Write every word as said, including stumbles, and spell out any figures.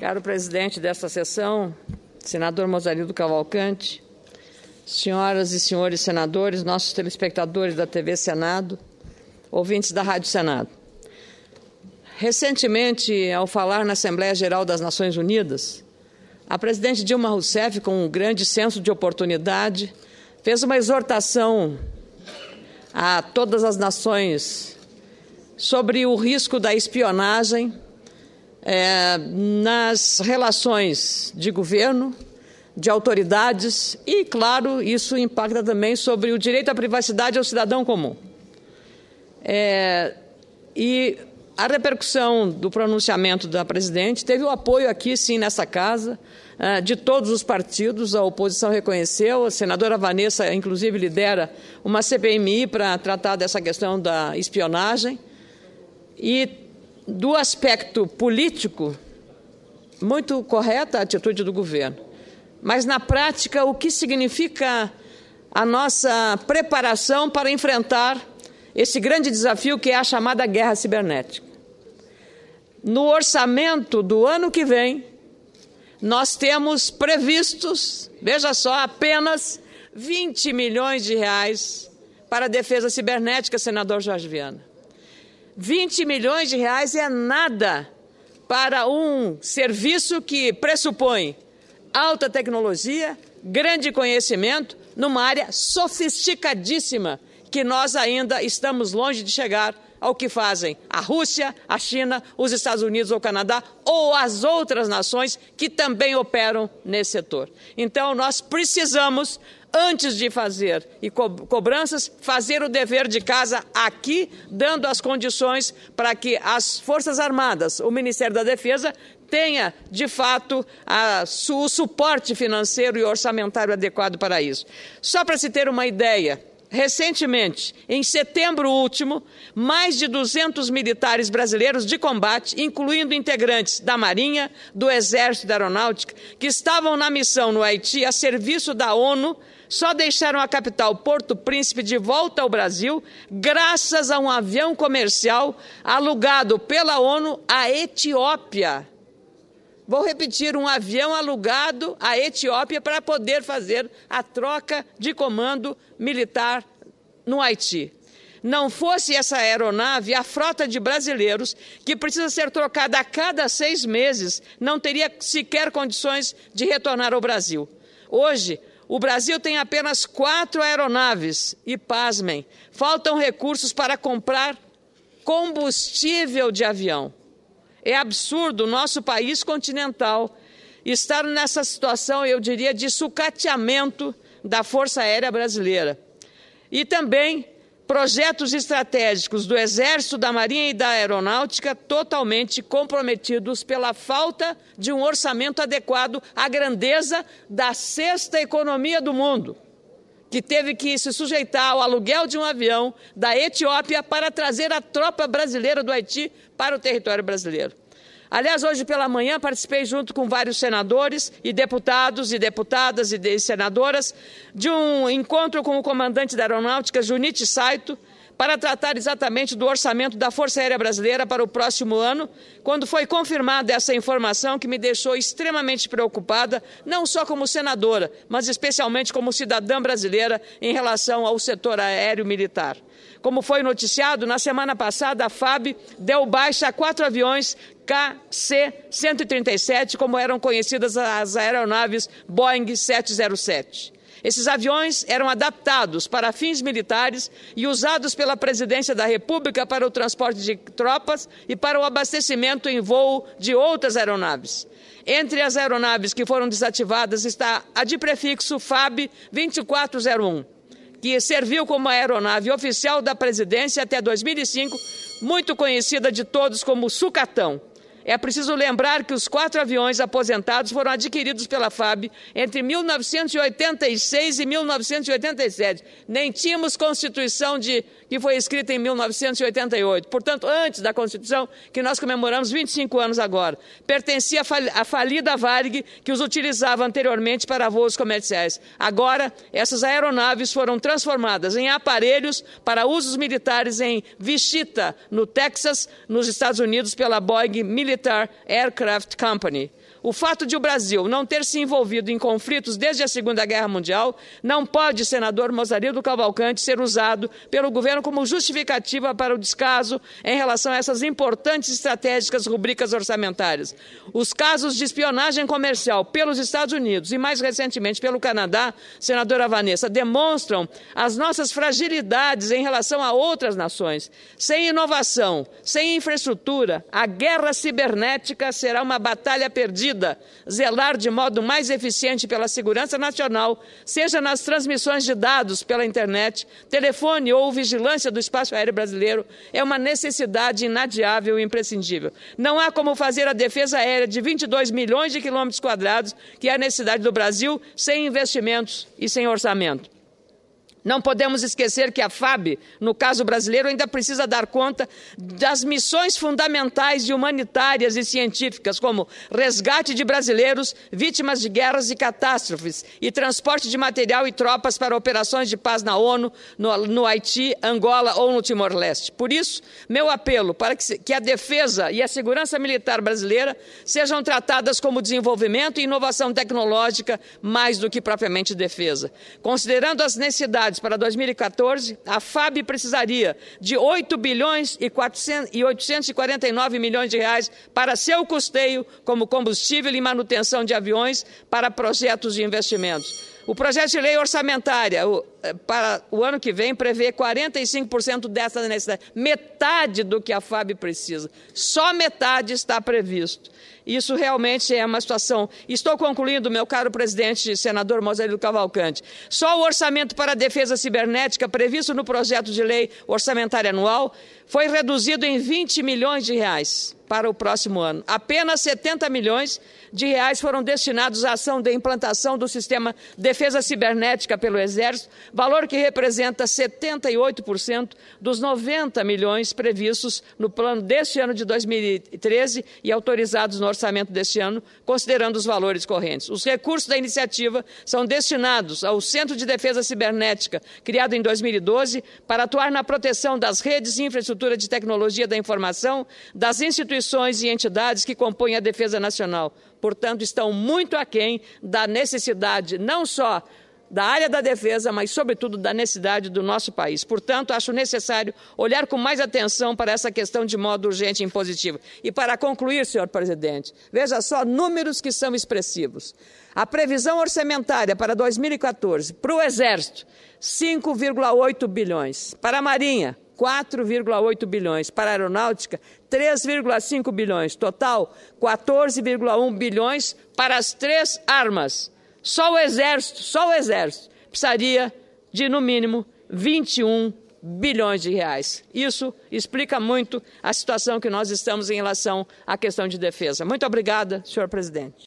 Caro presidente desta sessão, senador Mozarino Cavalcante, senhoras e senhores senadores, nossos telespectadores da T V Senado, ouvintes da Rádio Senado. Recentemente, ao falar na Assembleia Geral das Nações Unidas, a presidente Dilma Rousseff, com um grande senso de oportunidade, fez uma exortação a todas as nações sobre o risco da espionagem é, nas relações de governo, de autoridades e, claro, isso impacta também sobre o direito à privacidade ao cidadão comum. É, e a repercussão do pronunciamento da presidente teve o apoio aqui, sim, nessa casa, de todos os partidos. A oposição reconheceu, a senadora Vanessa, inclusive, lidera uma C P M I para tratar dessa questão da espionagem. E, do aspecto político, muito correta a atitude do governo. Mas, na prática, o que significa a nossa preparação para enfrentar esse grande desafio que é a chamada guerra cibernética? No orçamento do ano que vem, nós temos previstos, veja só, apenas vinte milhões de reais para a defesa cibernética, senador Jorge Viana. vinte milhões de reais é nada para um serviço que pressupõe alta tecnologia, grande conhecimento, numa área sofisticadíssima, que nós ainda estamos longe de chegar ao que fazem a Rússia, a China, os Estados Unidos ou o Canadá, ou as outras nações que também operam nesse setor. Então, nós precisamos, antes de fazer e co cobranças, fazer o dever de casa aqui, dando as condições para que as Forças Armadas, o Ministério da Defesa, tenha, de fato, a, o suporte financeiro e orçamentário adequado para isso. Só para se ter uma ideia, recentemente, em setembro último, mais de duzentos militares brasileiros de combate, incluindo integrantes da Marinha, do Exército e da Aeronáutica, que estavam na missão no Haiti a serviço da ONU, só deixaram a capital Porto Príncipe de volta ao Brasil graças a um avião comercial alugado pela ONU à Etiópia. Vou repetir, um avião alugado à Etiópia para poder fazer a troca de comando militar no Haiti. Não fosse essa aeronave, a frota de brasileiros, que precisa ser trocada a cada seis meses, não teria sequer condições de retornar ao Brasil. Hoje, o Brasil tem apenas quatro aeronaves e, pasmem, faltam recursos para comprar combustível de avião. É absurdo o nosso país continental estar nessa situação, eu diria, de sucateamento da Força Aérea Brasileira. E também projetos estratégicos do Exército, da Marinha e da Aeronáutica totalmente comprometidos pela falta de um orçamento adequado à grandeza da sexta economia do mundo, que teve que se sujeitar ao aluguel de um avião da Etiópia para trazer a tropa brasileira do Haiti para o território brasileiro. Aliás, hoje pela manhã participei junto com vários senadores e deputados e deputadas e de senadoras de um encontro com o comandante da Aeronáutica, Junichi Saito, para tratar exatamente do orçamento da Força Aérea Brasileira para o próximo ano, quando foi confirmada essa informação que me deixou extremamente preocupada, não só como senadora, mas especialmente como cidadã brasileira em relação ao setor aéreo militar. Como foi noticiado, na semana passada a F A B deu baixa a quatro aviões K C cento e trinta e sete, como eram conhecidas as aeronaves Boeing sete zero sete. Esses aviões eram adaptados para fins militares e usados pela Presidência da República para o transporte de tropas e para o abastecimento em voo de outras aeronaves. Entre as aeronaves que foram desativadas está a de prefixo F A B vinte e quatro zero um, que serviu como aeronave oficial da Presidência até dois mil e cinco, muito conhecida de todos como Sucatão. É preciso lembrar que os quatro aviões aposentados foram adquiridos pela F A B entre mil novecentos e oitenta e seis e mil novecentos e oitenta e sete. Nem tínhamos Constituição de, que foi escrita em mil novecentos e oitenta e oito. Portanto, antes da Constituição, que nós comemoramos vinte e cinco anos agora. Pertencia à falida Varig, que os utilizava anteriormente para voos comerciais. Agora, essas aeronaves foram transformadas em aparelhos para usos militares em Wichita, no Texas, nos Estados Unidos, pela Boeing Military Aircraft Company. O fato de o Brasil não ter se envolvido em conflitos desde a Segunda Guerra Mundial não pode, senador Mozarildo Cavalcante, ser usado pelo governo como justificativa para o descaso em relação a essas importantes e estratégicas rubricas orçamentárias. Os casos de espionagem comercial pelos Estados Unidos e, mais recentemente, pelo Canadá, senadora Vanessa, demonstram as nossas fragilidades em relação a outras nações. Sem inovação, sem infraestrutura, a guerra cibernética será uma batalha perdida. Zelar de modo mais eficiente pela segurança nacional, seja nas transmissões de dados pela internet, telefone ou vigilância do espaço aéreo brasileiro, é uma necessidade inadiável e imprescindível. Não há como fazer a defesa aérea de vinte e dois milhões de quilômetros quadrados, que é a necessidade do Brasil, sem investimentos e sem orçamento. Não podemos esquecer que a F A B, no caso brasileiro, ainda precisa dar conta das missões fundamentais e humanitárias e científicas, como resgate de brasileiros vítimas de guerras e catástrofes e transporte de material e tropas para operações de paz na ONU, no, no Haiti, Angola ou no Timor-Leste. Por isso, meu apelo para que, que a defesa e a segurança militar brasileira sejam tratadas como desenvolvimento e inovação tecnológica mais do que propriamente defesa. Considerando as necessidades para dois mil e quatorze, a F A B precisaria de oito bilhões e oitocentos e quarenta e nove milhões de reais para seu custeio como combustível e manutenção de aviões para projetos de investimentos. O projeto de lei orçamentária o, para o ano que vem prevê quarenta e cinco por cento dessa necessidade, metade do que a F A B precisa. Só metade está previsto. Isso realmente é uma situação. Estou concluindo, meu caro presidente, senador Mozarildo Cavalcante. Só o orçamento para a defesa cibernética previsto no projeto de lei orçamentária anual foi reduzido em vinte milhões de reais para o próximo ano. Apenas setenta milhões de reais foram destinados à ação de implantação do sistema Defesa Cibernética pelo Exército, valor que representa setenta e oito por cento dos noventa milhões previstos no plano deste ano de dois mil e treze e autorizados no orçamento deste ano, considerando os valores correntes. Os recursos da iniciativa são destinados ao Centro de Defesa Cibernética, criado em dois mil e doze, para atuar na proteção das redes e infraestrutura de tecnologia da informação, das instituições e entidades que compõem a defesa nacional. Portanto, estão muito aquém da necessidade, não só da área da defesa, mas, sobretudo, da necessidade do nosso país. Portanto, acho necessário olhar com mais atenção para essa questão de modo urgente e impositivo. E, para concluir, senhor presidente, veja só números que são expressivos. A previsão orçamentária para dois mil e quatorze, para o Exército, cinco vírgula oito bilhões. Para a Marinha, quatro vírgula oito bilhões. Para a Aeronáutica, três vírgula cinco bilhões. Total, quatorze vírgula um bilhões para as três armas. Só o Exército, só o Exército, precisaria de, no mínimo, vinte e um bilhões de reais. Isso explica muito a situação que nós estamos em relação à questão de defesa. Muito obrigada, senhor presidente.